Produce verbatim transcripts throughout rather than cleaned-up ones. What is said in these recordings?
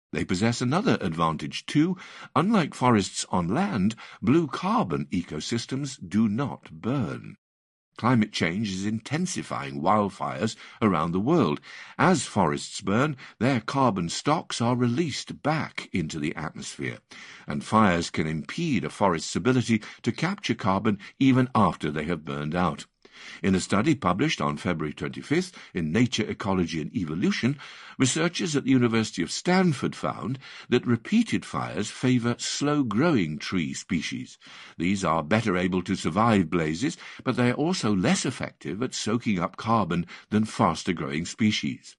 They possess another advantage too. Unlike forests on land, blue carbon ecosystems do not burn. Climate change is intensifying wildfires around the world. As forests burn, their carbon stocks are released back into the atmosphere, and fires can impede a forest's ability to capture carbon even after they have burned out. In a study published on February twenty-fifth in Nature, Ecology and Evolution, researchers at the University of Stanford found that repeated fires favour slow-growing tree species. These are better able to survive blazes, but they are also less effective at soaking up carbon than faster-growing species.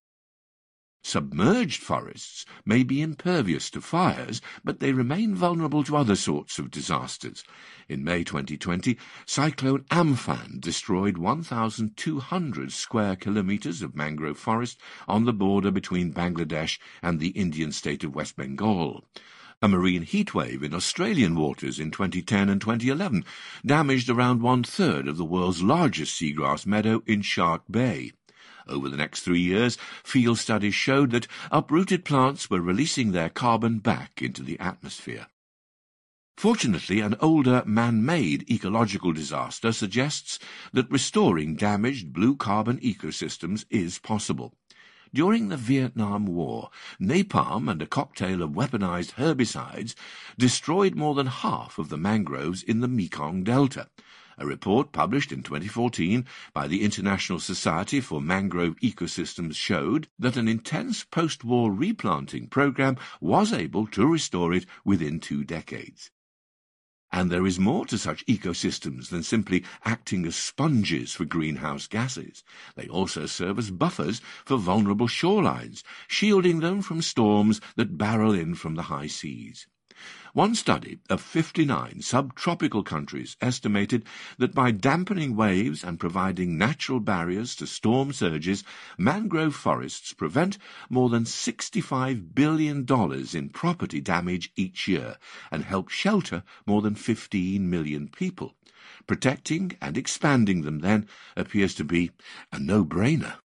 Submerged forests may be impervious to fires, but they remain vulnerable to other sorts of disasters. In May twenty twenty, Cyclone Amphan destroyed one thousand two hundred square kilometres of mangrove forest on the border between Bangladesh and the Indian state of West Bengal. A marine heatwave in Australian waters in twenty ten and twenty eleven damaged around one-third of the world's largest seagrass meadow in Shark Bay. Over the next three years, field studies showed that uprooted plants were releasing their carbon back into the atmosphere. Fortunately, an older man-made ecological disaster suggests that restoring damaged blue carbon ecosystems is possible. During the Vietnam War, napalm and a cocktail of weaponized herbicides destroyed more than half of the mangroves in the Mekong Delta. A report published in twenty fourteen by the International Society for Mangrove Ecosystems showed that an intense post-war replanting program was able to restore it within two decades. And there is more to such ecosystems than simply acting as sponges for greenhouse gases. They also serve as buffers for vulnerable shorelines, shielding them from storms that barrel in from the high seas. One study of fifty-nine subtropical countries estimated that by dampening waves and providing natural barriers to storm surges, mangrove forests prevent more than sixty-five billion dollars in property damage each year and help shelter more than fifteen million people. Protecting and expanding them, then, appears to be a no-brainer.